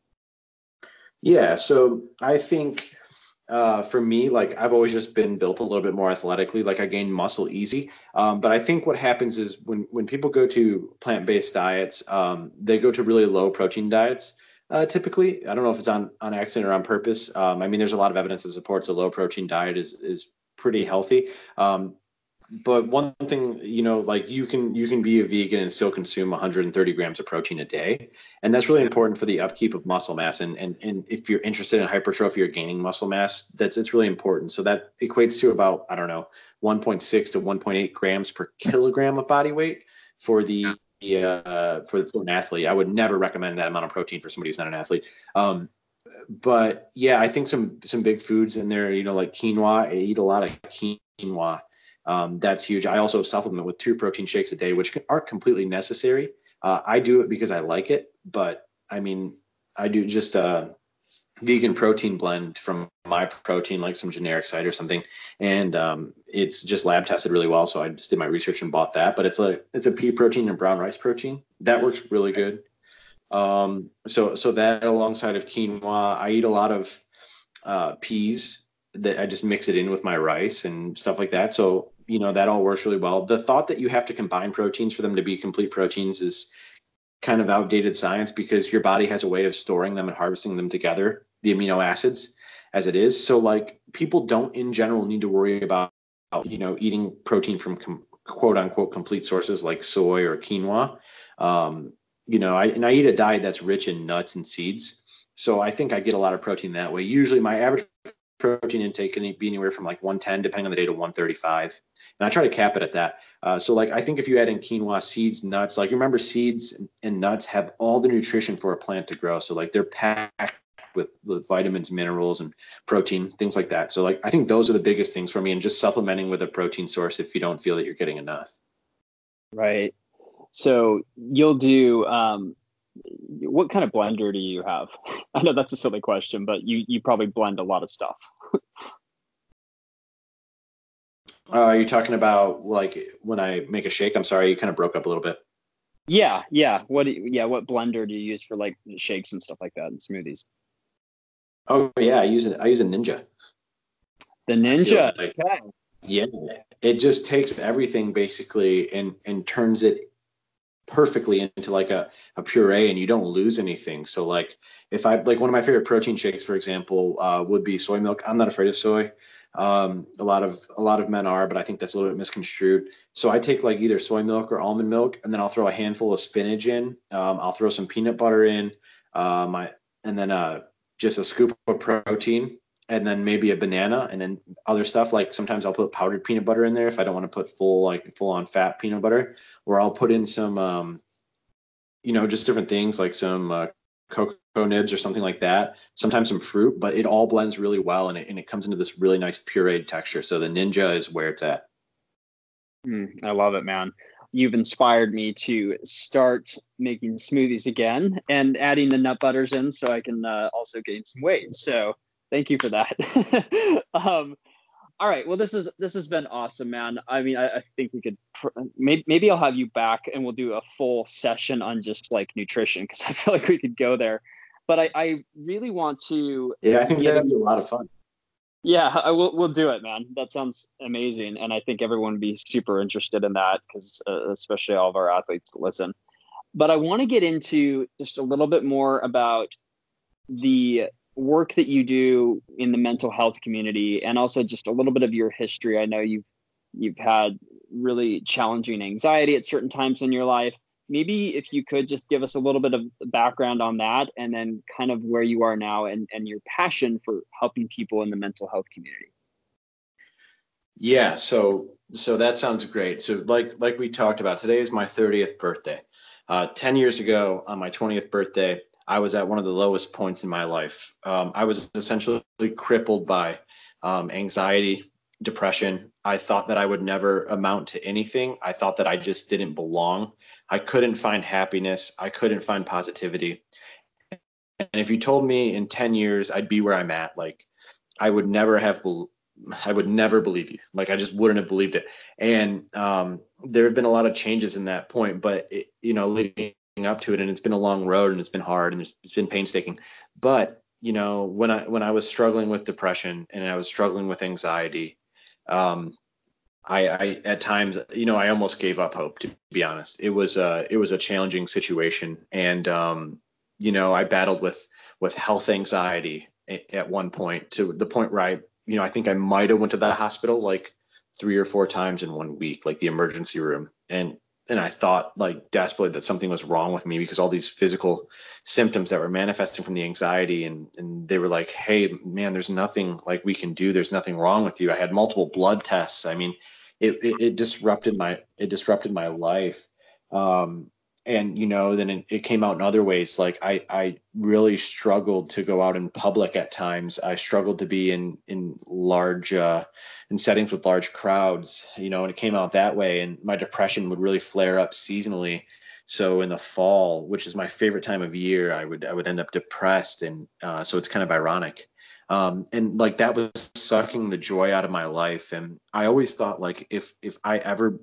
B: Yeah, so I think uh, for me, like I've always just been built a little bit more athletically. Like I gain muscle easy, um, but I think what happens is when when people go to plant-based diets, um, they go to really low protein diets. Uh, typically, I don't know if it's on on accident or on purpose. Um, I mean, there's a lot of evidence that supports a low protein diet is is pretty healthy. Um, but one thing, you know, like you can you can be a vegan and still consume one hundred thirty grams of protein a day, and that's really
A: Yeah.
B: important for the upkeep of muscle mass. And and and if you're interested in hypertrophy or gaining muscle mass, that's it's really important. So that equates to about, I don't know, one point six to one point eight grams per kilogram of body weight for the uh, for, for an athlete. I would never recommend that amount of protein for somebody who's not an athlete. Um, but yeah, I think some some big foods in there, you know, like quinoa. I eat a lot of quinoa. Um, that's huge. I also supplement with two protein shakes a day, which aren't completely necessary. Uh, I do it because I like it, but I mean, I do just a vegan protein blend from My Protein, like some generic site or something, and um, it's just lab tested really well. So I just did my research and bought that. But it's a it's a pea protein and brown rice protein that works really good. Um, so so that alongside of quinoa, I eat a lot of uh, peas that I just mix it in with my rice and stuff like that. So, you know, that all works really well. The thought that you have to combine proteins for them to be complete proteins is kind of outdated science because your body has a way of storing them and harvesting them together, the amino acids as it is. So, like, people don't in general need to worry about, you know, eating protein from com- quote unquote complete sources like soy or quinoa. Um, you know, I, and I eat a diet that's rich in nuts and seeds. So I think I get a lot of protein that way. Usually my average protein intake can be anywhere from like one ten, depending on the day, to one thirty-five. And I try to cap it at that. Uh, so like, I think if you add in quinoa, seeds, nuts, like remember seeds and nuts have all the nutrition for a plant to grow. So like they're packed with, with vitamins, minerals, and protein, things like that. So like, I think those are the biggest things for me, and just supplementing with a protein source if you don't feel that you're getting enough.
A: Right. So you'll do um, what kind of blender do you have? I know that's a silly question, but you you probably blend a lot of stuff.
B: Uh, are you talking about like when I make a shake? I'm sorry, you kind of broke up a little bit.
A: Yeah, yeah. What do you- yeah, what blender do you use for like shakes and stuff like that and smoothies?
B: Oh yeah, I use it. I use a Ninja.
A: The
B: I feel
A: Ninja.
B: like,
A: Okay.
B: yeah, it just takes everything basically and and turns it perfectly into like a, a puree, and you don't lose anything. So like if I like one of my favorite protein shakes, for example, uh, would be soy milk. I'm not afraid of soy. Um, a lot of a lot of men are, but I think that's a little bit misconstrued. So I take like either soy milk or almond milk, and then I'll throw a handful of spinach in. Um, I'll throw some peanut butter in, uh, my and then uh, just a scoop of protein, and then maybe a banana, and then other stuff. Like sometimes I'll put powdered peanut butter in there if I don't want to put full like full on fat peanut butter, or I'll put in some, um, you know, just different things like some uh, cocoa nibs or something like that. Sometimes some fruit, but it all blends really well, and it, and it comes into this really nice pureed texture. So the Ninja is where it's at.
A: Mm, I love it, man. You've inspired me to start making smoothies again and adding the nut butters in so I can uh, also gain some weight. So thank you for that. um, all right. Well, this is this has been awesome, man. I mean, I, I think we could pr- maybe, maybe I'll have you back and we'll do a full session on just like nutrition because I feel like we could go there. But I, I really want to
B: Yeah, I think
A: get
B: that'd
A: in.
B: be a lot of fun.
A: Yeah, I will. We'll do it, man. That sounds amazing, and I think everyone would be super interested in that because, uh, especially all of our athletes that listen. But I want to get into just a little bit more about the work that you do in the mental health community, and also just a little bit of your history. I know you've you've had really challenging anxiety at certain times in your life. Maybe if you could just give us a little bit of background on that, and then kind of where you are now, and, and your passion for helping people in the mental health community.
B: Yeah, so so that sounds great. So like like we talked about, today is my thirtieth birthday. Uh, ten years ago, on my twentieth birthday, I was at one of the lowest points in my life. Um, I was essentially crippled by um, anxiety, depression. I thought that I would never amount to anything. I thought that I just didn't belong. I couldn't find happiness. I couldn't find positivity. And if you told me in ten years I'd be where I'm at, like I would never have, I would never believe you. Like I just wouldn't have believed it. And um, there have been a lot of changes in that point, but it, you know, leading up to it, and it's been a long road, and it's been hard, and it's been painstaking. But you know, when I when I was struggling with depression and I was struggling with anxiety, um, I, I at times, you know, I almost gave up hope. To be honest, it was a it was a challenging situation, and um, you know, I battled with with health anxiety at one point, to the point where I, you know, I think I might have went to the hospital like three or four times in one week, like the emergency room. And, and I thought like desperately that something was wrong with me because all these physical symptoms that were manifesting from the anxiety. And, and they were like, hey man, there's nothing like we can do. There's nothing wrong with you. I had multiple blood tests. I mean, it, it, it disrupted my, it disrupted my life. Um, and you know then it, it came out in other ways. Like i i really struggled to go out in public at times. I struggled to be in in large uh in settings with large crowds, you know and it came out that way. And my depression would really flare up seasonally. So in the fall, which is my favorite time of year, i would i would end up depressed. And uh so it's kind of ironic. Um and like that was sucking the joy out of my life. And I always thought, like, if if I ever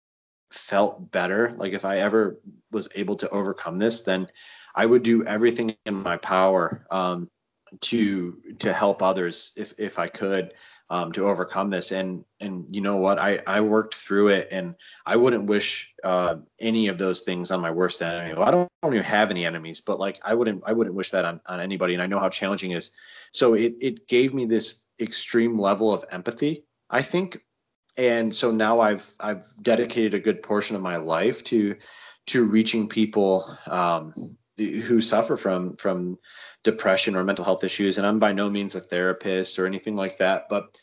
B: felt better, like if I ever was able to overcome this, then I would do everything in my power um, to to help others if if I could, um, to overcome this. And and you know what, I I worked through it, and I wouldn't wish uh, any of those things on my worst enemy. Well, I don't, I don't even have any enemies, but like I wouldn't I wouldn't wish that on, on anybody. And I know how challenging it is. So it it gave me this extreme level of empathy, I think. And so now I've I've dedicated a good portion of my life to to reaching people um, who suffer from from depression or mental health issues. And I'm by no means a therapist or anything like that, but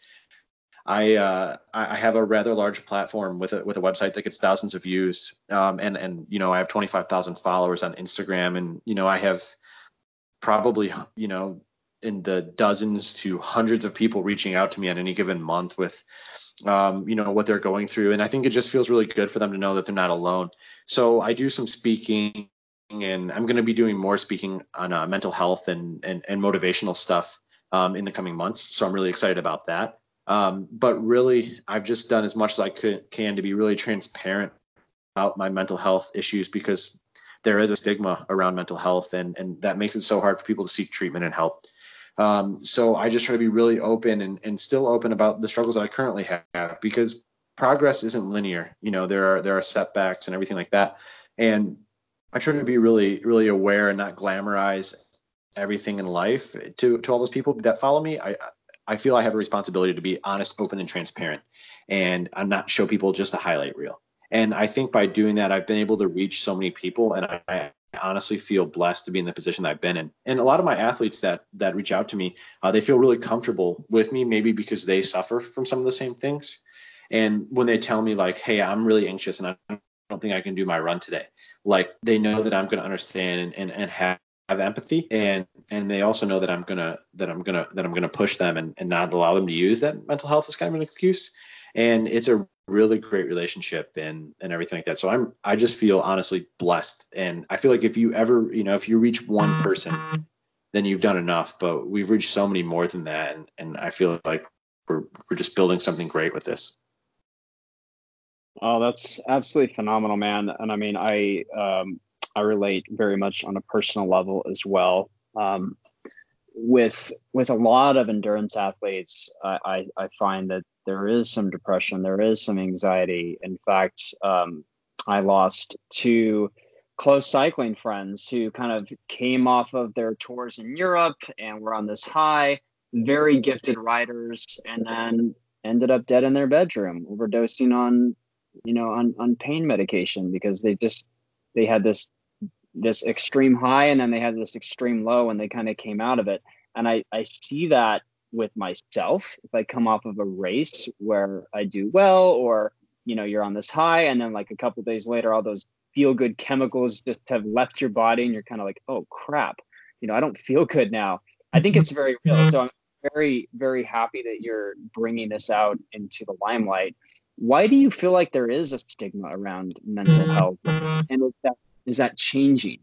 B: I uh, I have a rather large platform with a with a website that gets thousands of views, um, and and you know I have twenty-five thousand followers on Instagram, and you know I have probably you know in the dozens to hundreds of people reaching out to me on any given month with um, you know, what they're going through. And I think it just feels really good for them to know that they're not alone. So I do some speaking, and I'm going to be doing more speaking on uh, mental health and, and, and motivational stuff um, in the coming months. So I'm really excited about that. Um, but really, I've just done as much as I could, can to be really transparent about my mental health issues, because there is a stigma around mental health, and, and that makes it so hard for people to seek treatment and help. Um, so I just try to be really open and, and still open about the struggles that I currently have, because progress isn't linear. You know, there are, there are setbacks and everything like that. And I try to be really, really aware and not glamorize everything in life to, to all those people that follow me. I, I feel I have a responsibility to be honest, open, and transparent, and I'm not show people just a highlight reel. And I think by doing that, I've been able to reach so many people, and I, I honestly feel blessed to be in the position that I've been in. And a lot of my athletes that that reach out to me, uh, they feel really comfortable with me, maybe because they suffer from some of the same things. And when they tell me like, hey, I'm really anxious and I don't think I can do my run today, like they know that I'm going to understand and, and, and have, have empathy. And, and they also know that I'm going to, that I'm going to, that I'm going to push them and, and not allow them to use that mental health as kind of an excuse. And it's a really great relationship and, and everything like that. So I'm, I just feel honestly blessed. And I feel like if you ever, you know, if you reach one person, then you've done enough, but we've reached so many more than that. And, and I feel like we're, we're just building something great with this.
A: Oh, that's absolutely phenomenal, man. And I mean, I, um, I relate very much on a personal level as well. Um, with with a lot of endurance athletes, I, I, I find that there is some depression, there is some anxiety. In fact, um, I lost two close cycling friends who kind of came off of their tours in Europe and were on this high, very gifted riders, and then ended up dead in their bedroom, overdosing on, you know, on, on pain medication because they just they had this this extreme high and then they had this extreme low and they kind of came out of it. And I, I see that with myself. If I come off of a race where I do well, or, you know, you're on this high and then like a couple of days later, all those feel good chemicals just have left your body and you're kind of like, oh crap, you know, I don't feel good now. I think it's very real. So I'm very, very happy that you're bringing this out into the limelight. Why do you feel like there is a stigma around mental health? And is that is that changing?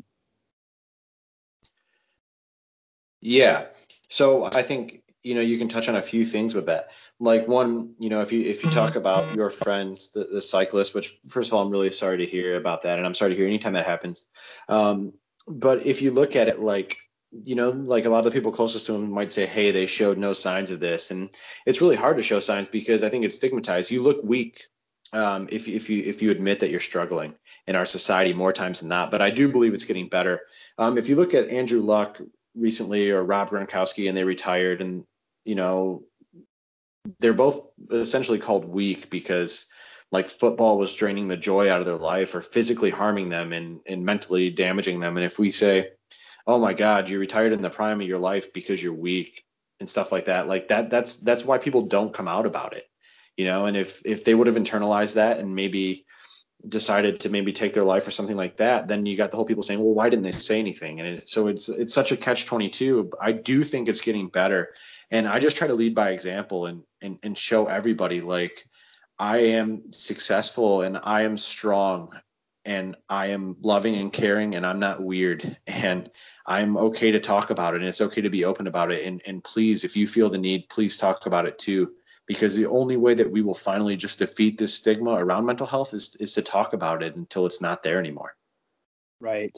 B: Yeah. So I think, you know, you can touch on a few things with that. Like one, you know, if you if you talk about your friends, the, the cyclists, which first of all, I'm really sorry to hear about that. And I'm sorry to hear anytime that happens. Um, but if you look at it like, you know, like a lot of the people closest to him might say, hey, they showed no signs of this. And it's really hard to show signs because I think it's stigmatized. You look weak um, if, if you if you admit that you're struggling in our society more times than not. But I do believe it's getting better. Um, if you look at Andrew Luck recently or Rob Gronkowski and they retired, and you know they're both essentially called weak because like football was draining the joy out of their life or physically harming them and, and mentally damaging them. And if we say, oh my God, you retired in the prime of your life because you're weak and stuff like that, like that, that's, that's why people don't come out about it, you know? And if, if they would have internalized that and maybe decided to maybe take their life or something like that, then you got the whole people saying, well, why didn't they say anything? And it, so it's, it's such a catch twenty-two. I do think it's getting better. And I just try to lead by example and, and, and show everybody like I am successful and I am strong and I am loving and caring and I'm not weird and I'm okay to talk about it and it's okay to be open about it. And, and please, if you feel the need, please talk about it too, because the only way that we will finally just defeat this stigma around mental health is, is to talk about it until it's not there anymore.
A: Right.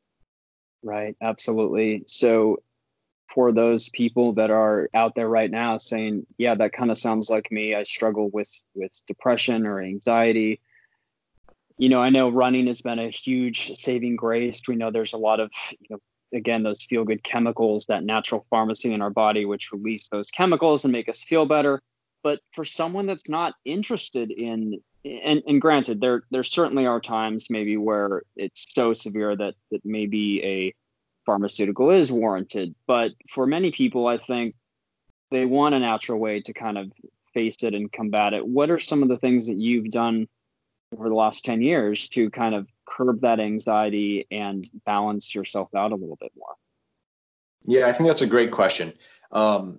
A: Right. Absolutely. So for those people that are out there right now saying, yeah, that kind of sounds like me. I struggle with, with depression or anxiety. You know, I know running has been a huge saving grace. We know there's a lot of, you know, again, those feel good chemicals, that natural pharmacy in our body, which release those chemicals and make us feel better. But for someone that's not interested in, and, and granted, there there certainly are times maybe where it's so severe that that maybe a pharmaceutical is warranted. But for many people, I think they want a natural way to kind of face it and combat it. What are some of the things that you've done over the last ten years to kind of curb that anxiety and balance yourself out a little bit more?
B: Yeah, I think that's a great question. Um,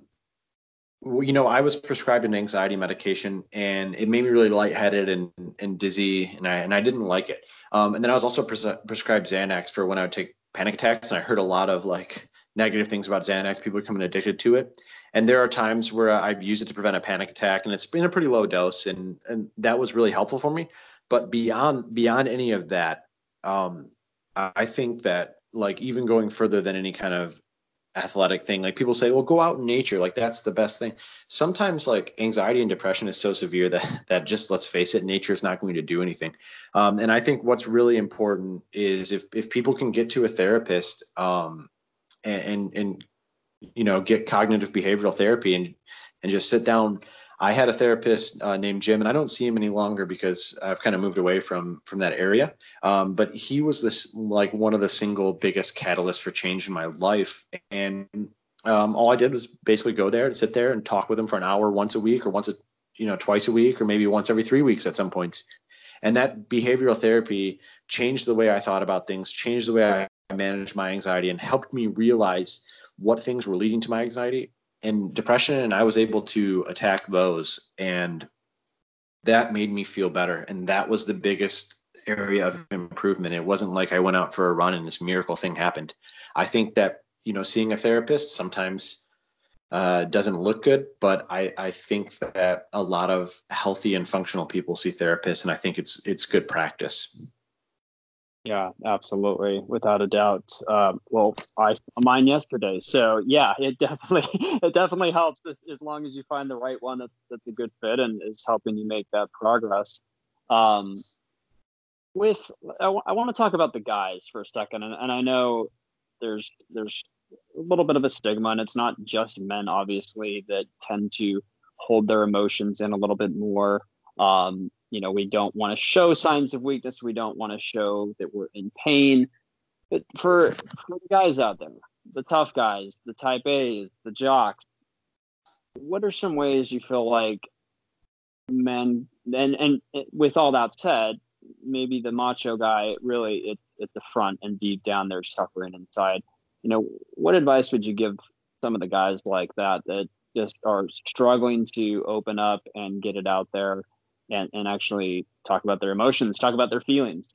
B: you know, I was prescribed an anxiety medication and it made me really lightheaded and, and dizzy and I, and I didn't like it. Um, and then I was also pres- prescribed Xanax for when I would take panic attacks. And I heard a lot of like negative things about Xanax, people becoming addicted to it. And there are times where I've used it to prevent a panic attack and it's been a pretty low dose. And, and that was really helpful for me. But beyond, beyond any of that, um, I think that like even going further than any kind of athletic thing, like people say, well, go out in nature, like that's the best thing. Sometimes like anxiety and depression is so severe that that just, let's face it, nature is not going to do anything. Um, and I think what's really important is if if people can get to a therapist um, and, and and you know get cognitive behavioral therapy and and just sit down. I had a therapist uh, named Jim, and I don't see him any longer because I've kind of moved away from from that area. Um, but he was this like one of the single biggest catalysts for change in my life. And um, all I did was basically go there and sit there and talk with him for an hour once a week, or once a you know twice a week, or maybe once every three weeks at some points. And that behavioral therapy changed the way I thought about things, changed the way I managed my anxiety, and helped me realize what things were leading to my anxiety and depression, and I was able to attack those, and that made me feel better. And that was the biggest area of improvement. It wasn't like I went out for a run and this miracle thing happened. I think that, you know, seeing a therapist sometimes uh, doesn't look good, but I, I think that a lot of healthy and functional people see therapists, and I think it's it's good practice.
C: Yeah, absolutely, without a doubt. Um, well, I saw mine yesterday, so yeah, it definitely it definitely helps as, as long as you find the right one that's, that's a good fit and is helping you make that progress. Um, with I, w- I want to talk about the guys for a second, and, and I know there's there's a little bit of a stigma, and it's not just men, obviously, that tend to hold their emotions in a little bit more. Um, you know, we don't want to show signs of weakness. We don't want to show that we're in pain. But for, for the guys out there, the tough guys, the type A's, the jocks, what are some ways you feel like men, and, and with all that said, maybe the macho guy really at, at the front and deep down they're suffering inside. You know, what advice would you give some of the guys like that that just are struggling to open up and get it out there and, and actually talk about their emotions, talk about their feelings?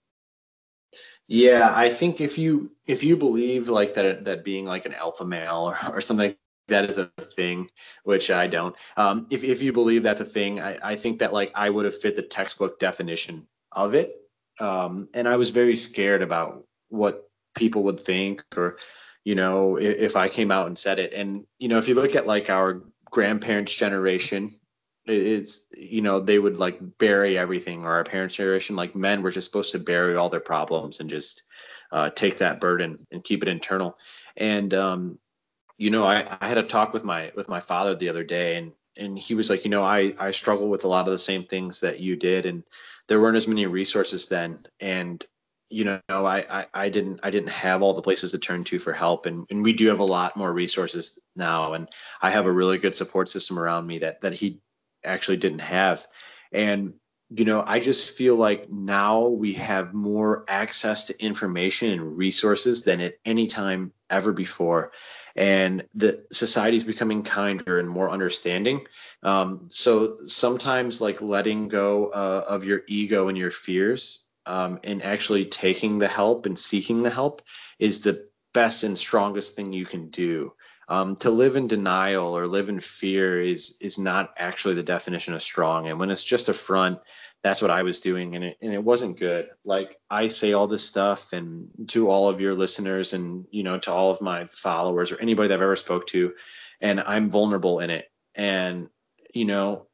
B: Yeah, I think if you if you believe like that that being like an alpha male or, or something like that is a thing, which I don't. Um, if if you believe that's a thing, I, I think that like I would have fit the textbook definition of it. Um, and I was very scared about what people would think, or you know, if, if I came out and said it. And you know, if you look at like our grandparents' generation, it's you know they would like bury everything, or our parents generation, like men were just supposed to bury all their problems and just uh, take that burden and keep it internal. And um, you know I, I had a talk with my with my father the other day, and and he was like, you know i i struggle with a lot of the same things that you did, and there weren't as many resources then. And you know I, I i didn't i didn't have all the places to turn to for help, and, and we do have a lot more resources now, and I have a really good support system around me that that he actually didn't have. And you know I just feel like now we have more access to information and resources than at any time ever before, and the society is becoming kinder and more understanding. Um, so sometimes like letting go uh, of your ego and your fears, um, and actually taking the help and seeking the help is the best and strongest thing you can do. Um, to live in denial or live in fear is is not actually the definition of strong. And when it's just a front, that's what I was doing, and it and it wasn't good. Like I say all this stuff, and to all of your listeners, and you know, to all of my followers or anybody that I've ever spoke to, and I'm vulnerable in it. And you know,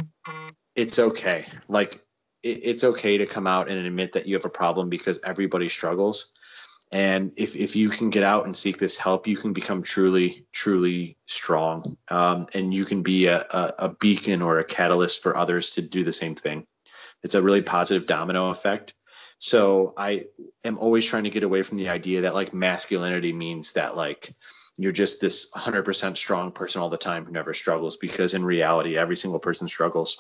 B: it's okay. Like it, it's okay to come out and admit that you have a problem, because everybody struggles. And if, if you can get out and seek this help, you can become truly, truly strong. Um, and you can be a, a, a beacon or a catalyst for others to do the same thing. It's a really positive domino effect. So I am always trying to get away from the idea that like masculinity means that like you're just this one hundred percent strong person all the time who never struggles, because in reality, every single person struggles.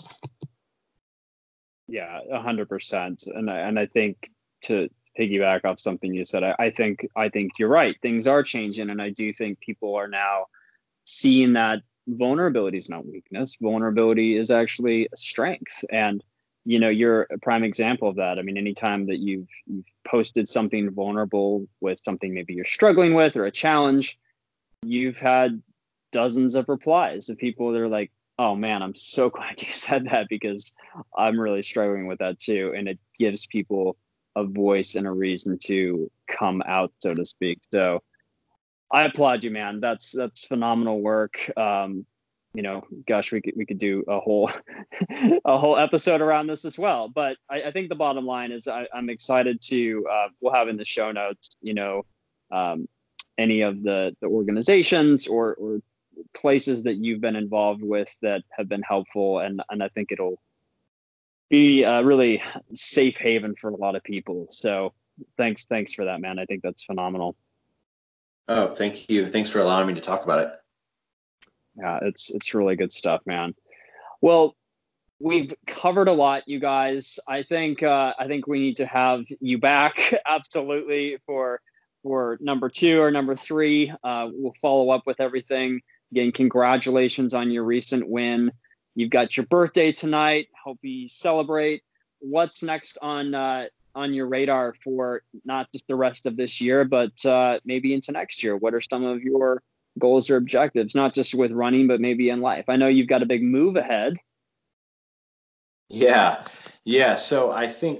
C: Yeah, a hundred percent. And I, and I think to piggyback off something you said, I, I think I think you're right. Things are changing, and I do think people are now seeing that vulnerability is not weakness. Vulnerability is actually a strength. And you know, you're a prime example of that. I mean, anytime that you've you've posted something vulnerable with something maybe you're struggling with or a challenge, you've had dozens of replies of people that are like, oh man, I'm so glad you said that because I'm really struggling with that too. And it gives people a voice and a reason to come out, so to speak. So I applaud you, man. That's that's phenomenal work. Um, you know, gosh, we could we could do a whole a whole episode around this as well. But I, I think the bottom line is I, I'm excited to uh, we'll have in the show notes, you know, um, any of the the organizations or or places that you've been involved with that have been helpful, and and I think it'll be a really safe haven for a lot of people. So thanks thanks for that, man. I think that's phenomenal.
B: Oh, thank you. Thanks for allowing me to talk about it.
C: Yeah, it's it's really good stuff, man. Well, we've covered a lot, you guys. I think uh, I think we need to have you back absolutely for for number two or number three. Uh, we'll follow up with everything. Again, congratulations on your recent win. You've got your birthday tonight. Hope you celebrate. What's next on uh, on your radar for not just the rest of this year, but uh, maybe into next year? What are some of your goals or objectives, not just with running, but maybe in life? I know you've got a big move ahead.
B: Yeah. Yeah. So I think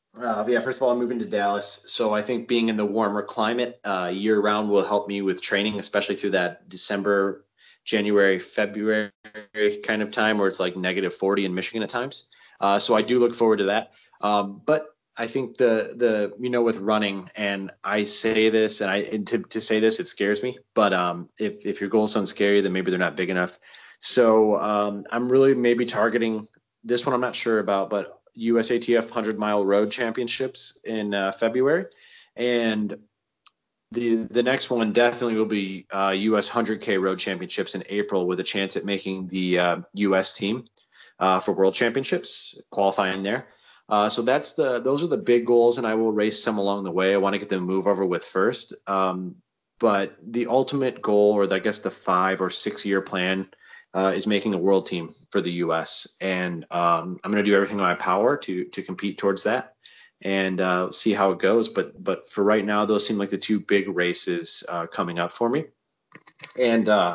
B: Uh, yeah, first of all, I'm moving to Dallas, so I think being in the warmer climate uh, year round will help me with training, especially through that December, January, February kind of time where it's like negative forty in Michigan at times. Uh, so I do look forward to that. Um, but I think the the you know with running, and I say this, and I and to to say this, it scares me. But um, if if your goals don't scare you, then maybe they're not big enough. So um, I'm really maybe targeting this one. I'm not sure about, but U S A T F hundred mile road championships in uh, February, and the the next one definitely will be uh, U S one hundred K road championships in April, with a chance at making the uh, U S team uh, for world championships, qualifying there. Uh, so that's the those are the big goals, and I will race some along the way. I want to get them move over with first, um, but the ultimate goal, or I guess the five or six year plan, uh, is making a world team for the U S, and um, I'm going to do everything in my power to to compete towards that, and uh, see how it goes. But but for right now, those seem like the two big races uh, coming up for me, and uh,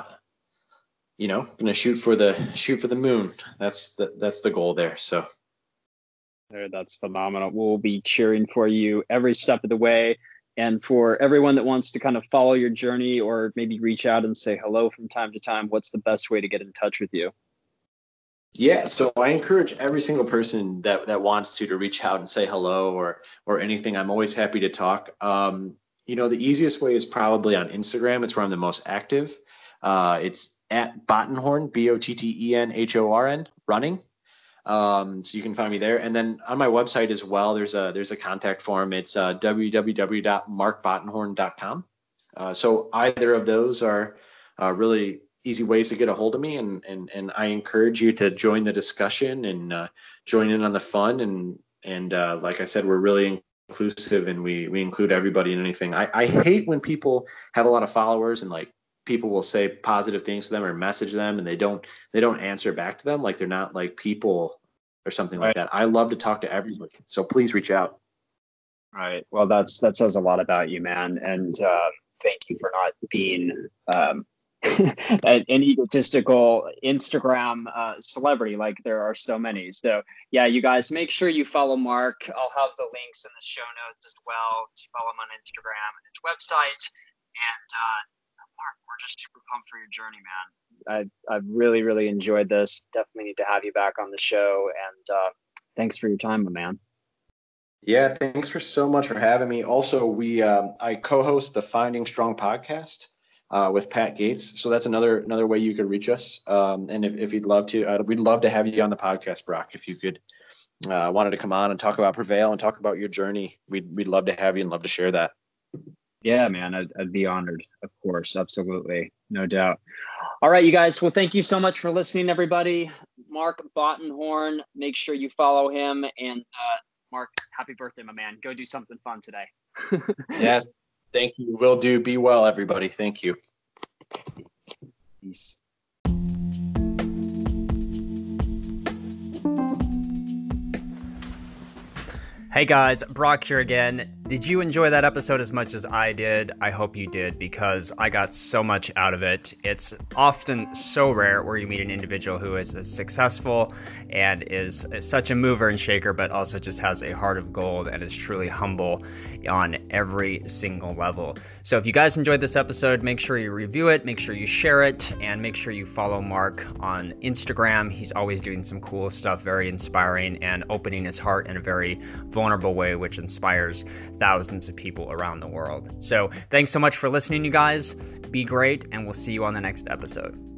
B: you know, going to shoot for the shoot for the moon. That's the that's the goal there. So.
C: That's phenomenal. We'll be cheering for you every step of the way. And for everyone that wants to kind of follow your journey, or maybe reach out and say hello from time to time, what's the best way to get in touch with you?
B: Yeah, so I encourage every single person that that wants to to reach out and say hello, or or anything. I'm always happy to talk. Um, you know, the easiest way is probably on Instagram. It's where I'm the most active. Uh, it's at Bottenhorn, B O T T E N H O R N, running. Um, so you can find me there. And then on my website as well, there's a there's a contact form. It's uh, w w w dot mark bottenhorn dot com. Uh, so either of those are uh, really easy ways to get a hold of me, and and and I encourage you to join the discussion and uh, join in on the fun. And and uh, like I said, we're really inclusive, and we we include everybody in anything. I, I hate when people have a lot of followers and like people will say positive things to them or message them, and they don't they don't answer back to them, like they're not like people or something like that. I love to talk to everybody, so please reach out.
C: Right. Well, that's that says a lot about you, man. And uh, thank you for not being um, an, an egotistical Instagram uh, celebrity like there are so many. So yeah, you guys make sure you follow Mark. I'll have the links in the show notes as well to follow him on Instagram and his website. And uh, Mark, we're just super pumped for your journey, man. I I've really, really enjoyed this. Definitely need to have you back on the show. And uh, thanks for your time, my man.
B: Yeah, thanks for so much for having me. Also, we um, I co-host the Finding Strong podcast uh, with Pat Gates, so that's another another way you could reach us. Um, and if, if you'd love to, uh, we'd love to have you on the podcast, Brock. If you could uh, wanted to come on and talk about Prevail and talk about your journey, we'd we'd love to have you and love to share that.
C: Yeah, man, I'd, I'd be honored. Of course. Absolutely. No doubt. All right, you guys. Well, thank you so much for listening, everybody. Mark Bottenhorn, make sure you follow him. And uh, Mark, happy birthday, my man. Go do something fun today.
B: Yes. Thank you. Will do. Be well, everybody. Thank you.
C: Peace.
A: Hey guys, Brock here again. Did you enjoy that episode as much as I did? I hope you did, because I got so much out of it. It's often so rare where you meet an individual who is successful and is such a mover and shaker, but also just has a heart of gold and is truly humble on every single level. So if you guys enjoyed this episode, make sure you review it, make sure you share it, and make sure you follow Mark on Instagram. He's always doing some cool stuff, very inspiring, and opening his heart in a very vulnerable way, which inspires thousands of people around the world. So thanks so much for listening, you guys. Be great, and we'll see you on the next episode.